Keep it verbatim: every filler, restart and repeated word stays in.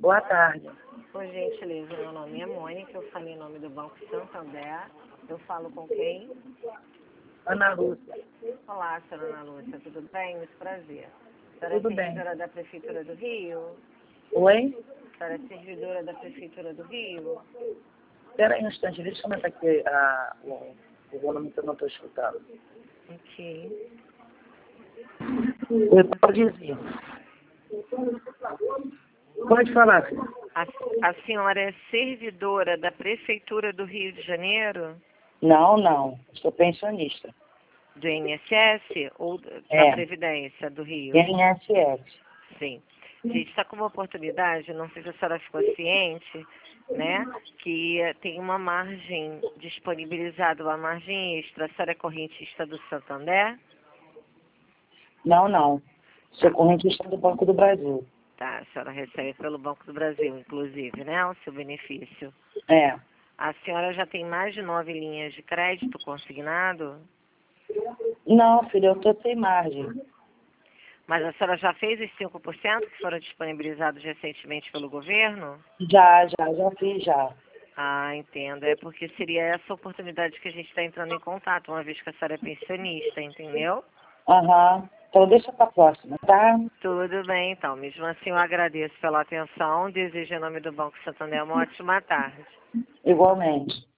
Boa tarde. Por gentileza, meu nome é Mônica, eu falei em nome do Banco Santander. Eu falo com quem? Ana Lúcia. Olá, senhora Ana Lúcia, tudo bem? Muito prazer. A senhora Tudo é bem. servidora da Prefeitura do Rio? Oi? A senhora é servidora da Prefeitura do Rio? Espera aí um instante, deixa eu aumentar aqui a, o, o volume que eu não estou escutando. Ok. Oi, pode dizer. Pode falar, filha. A, a senhora é servidora da Prefeitura do Rio de Janeiro? Não, não. Sou pensionista. Do I N S S ou da É. Previdência do Rio? I N S S. Sim. A gente está com uma oportunidade, não sei se a senhora ficou ciente, né, que eh, tem uma margem disponibilizada, uma margem extra. A senhora é correntista do Santander? Não, não. Sou correntista do Banco do Brasil. Tá, a senhora recebe pelo Banco do Brasil, inclusive, né, o seu benefício. É. A senhora já tem mais de nove linhas de crédito consignado? Não, filha, eu estou sem margem. Mas a senhora já fez os cinco por cento que foram disponibilizados recentemente pelo governo? Já, já, já fiz, já. Ah, entendo. É porque seria essa oportunidade que a gente está entrando em contato, uma vez que a senhora é pensionista, entendeu? Aham. Então deixa para próxima, tá? Tudo bem, então. Mesmo assim, eu agradeço pela atenção. Desejo, em nome do Banco Santander, uma ótima tarde. Igualmente.